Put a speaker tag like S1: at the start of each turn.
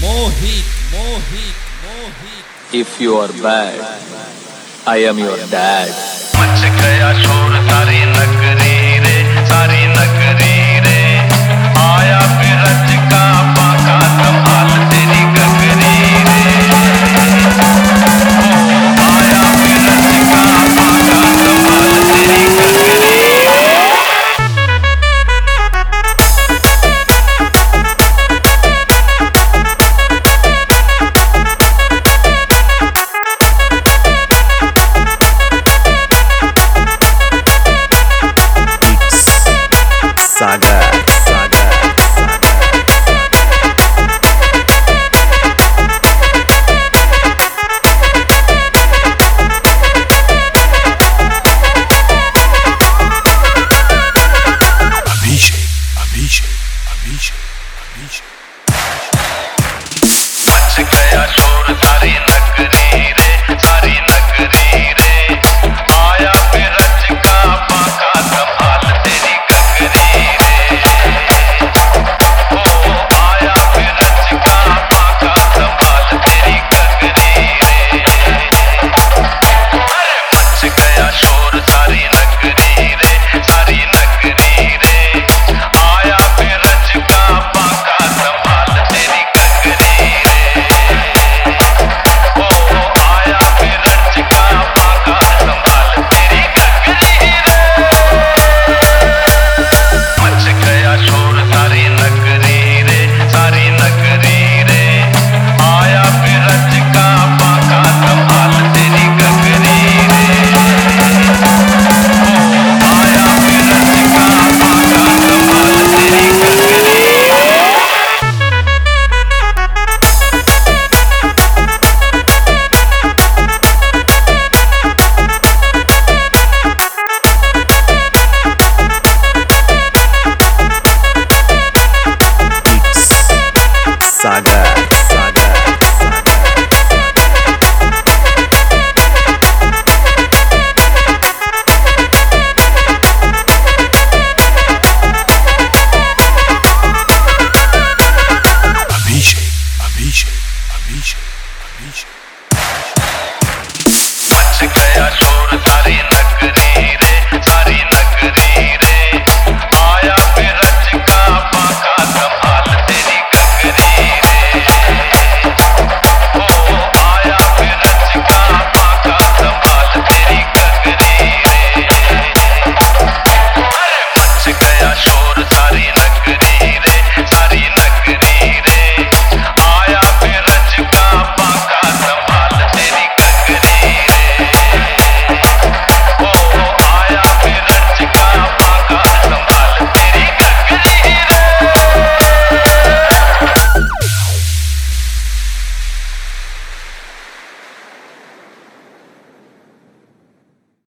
S1: If you are bad, I am your dad.
S2: मच गया शोर सारी नगरी रे, सारी नगरी रे। आया बिरज का बाका कमाल तेरी गगरी रे। आया बिरज का बाका कमाल तेरी गगरी रे।
S3: Saga. Abhishek.
S2: मच गया